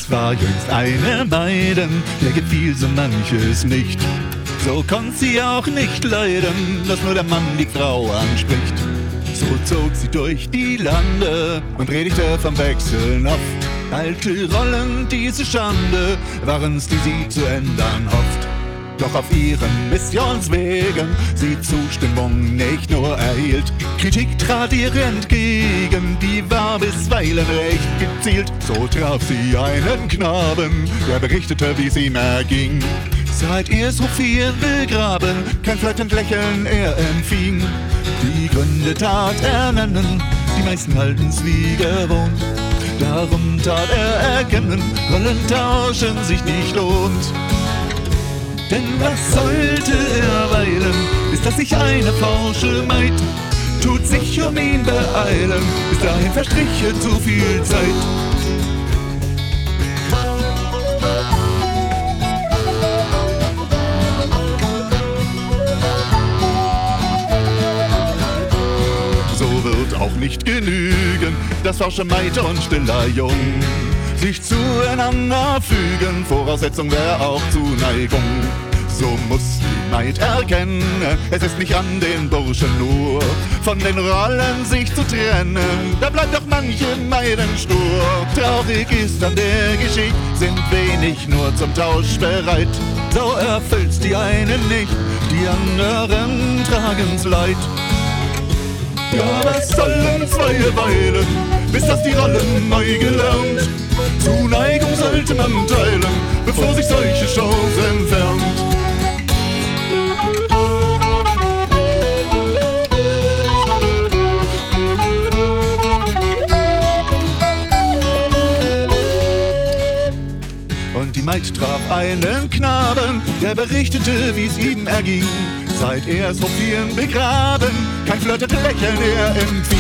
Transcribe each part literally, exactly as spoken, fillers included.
Es war jüngst eine Maiden, der gefiel so manches nicht. So konnt sie auch nicht leiden, dass nur der Mann die Frau anspricht. So zog sie durch die Lande und predigte vom Wechseln oft. Alte Rollen, diese Schande, waren's, die sie zu ändern hofft. Doch auf ihren Missionswegen sie Zustimmung nicht nur erhielt. Kritik trat ihr entgegen, die war bisweilen recht gezielt. So traf sie einen Knaben, der berichtete, wie's ihm erging. Seit ihr Sophien begraben, kein flattend Lächeln er empfing. Die Gründe tat er nennen, die meisten halten's wie gewohnt. Darum tat er erkennen, Rollentauschen sich nicht lohnt. Denn was sollte er weilen, bis dass sich eine forsche Maid tut sich um ihn beeilen, bis dahin verstriche zu viel Zeit. So wird auch nicht genügen, dass forsche Maid und stiller Jung sich zueinander fügen, Voraussetzung wäre auch Zuneigung. So muss die Maid erkennen, es ist nicht an den Burschen nur, von den Rollen sich zu trennen, da bleibt doch manche Maiden stur. Traurig ist an der Geschichte, sind wenig nur zum Tausch bereit. So erfüllt's die einen nicht, die anderen tragen's Leid. Ja, was sollen zwei weilen, bis dass die Rollen neu gelernt. Zuneigung sollte man teilen, bevor sich solche Chance entfernt. Und die Maid traf einen Knaben, der berichtete, wie's ihm erging. Seit er Sophien begraben, kein flirtete Lächeln er empfing.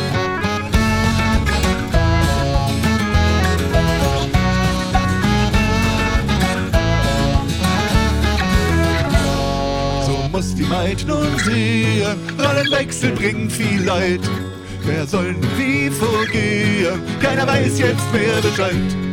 Muss die Maid nun sehen, Rollenwechsel bringt viel Leid. Wer soll nun wie vorgehen? Keiner weiß jetzt mehr Bescheid.